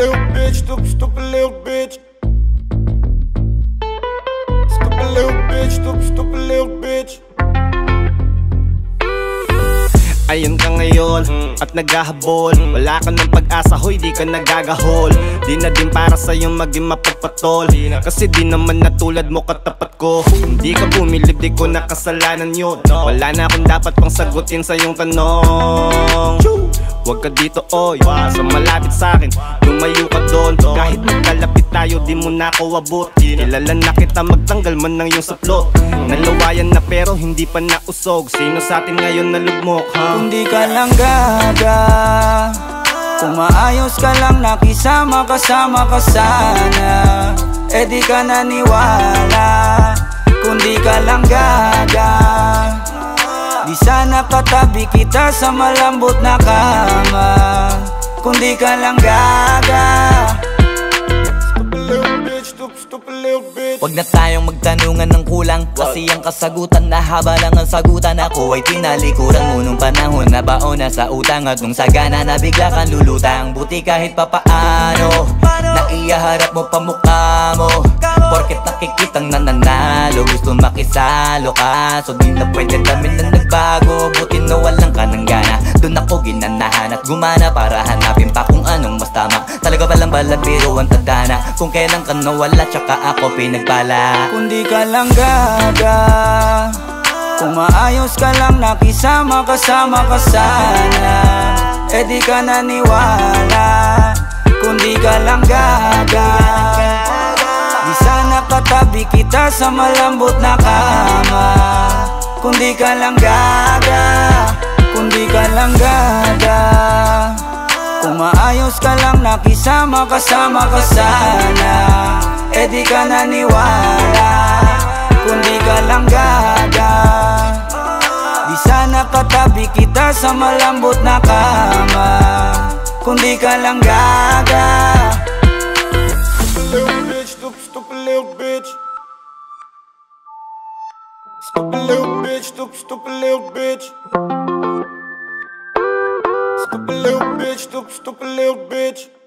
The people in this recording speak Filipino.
little bitch, stupid little bitch. Stupid little bitch, stupid little bitch. Ayun ka ngayon at naghahabol. Wala ka ng pag-asa, hoy di ka nagagahol. Di na din para sa'yo maging mapagpatol, kasi di naman natulad mo katapat ko. Hindi ka bumilib, di ko nakasalanan yun. Wala na akong dapat pang sagutin sa iyong tanong. Huwag ka dito, oy, sa malapit sa'kin, lumayo ka doon. Kahit magkalapit tayo, di mo na ako abot. Kilala na kita, magtanggal man ng iyong saplot. Nalawayan na pero hindi pa nausog. Sino sa atin ngayon nalugmok, ha? Kung di ka lang gaga, kung maayos ka lang nakisama kasama ka sana, eh di ka naniwala. Kung di ka lang gaga, di sana katabi kita sa malambot na kama. Kung di ka lang gaga. Stupid little bitch. Huwag na tayong magtanungan ng kulang, kasi ang kasagutan na haba lang ang sagutan. Ako ay tinalikuran mo nung panahon na baon na sa utang, at nung sagana na bigla kang lulutang. Buti kahit papaano naiyaharap mo pa mukha mo, porket nakikitang nananalo, gusto makisalo ka. So di na pwede kami na nagbago, buti na walang ka ng gana. Doon ako ginanahan at gumana para hanapin pa kung anong mas tama. Talaga palang balat pero ang tadhana, kung kailan ka nawala tsaka ako pinagpala. Kung di ka lang gaga, kung maayos ka lang nakisama kasama ka sana, eh di ka naniwala. Kung di ka lang gaga, di sana katabi kita sa malambot na kama. Kung di ka lang gaga, kung di ka lang gaga, kung maayos ka lang nakisama kasama ka sana, eh di ka naniwala. Kung di ka lang gaga, di sana katabi kita sa malambot na kama. Kung di ka lang gaga. Stupid little bitch, stupid little bitch. Stupid little bitch, stupid little bitch. Stupid little bitch, stupid little bitch.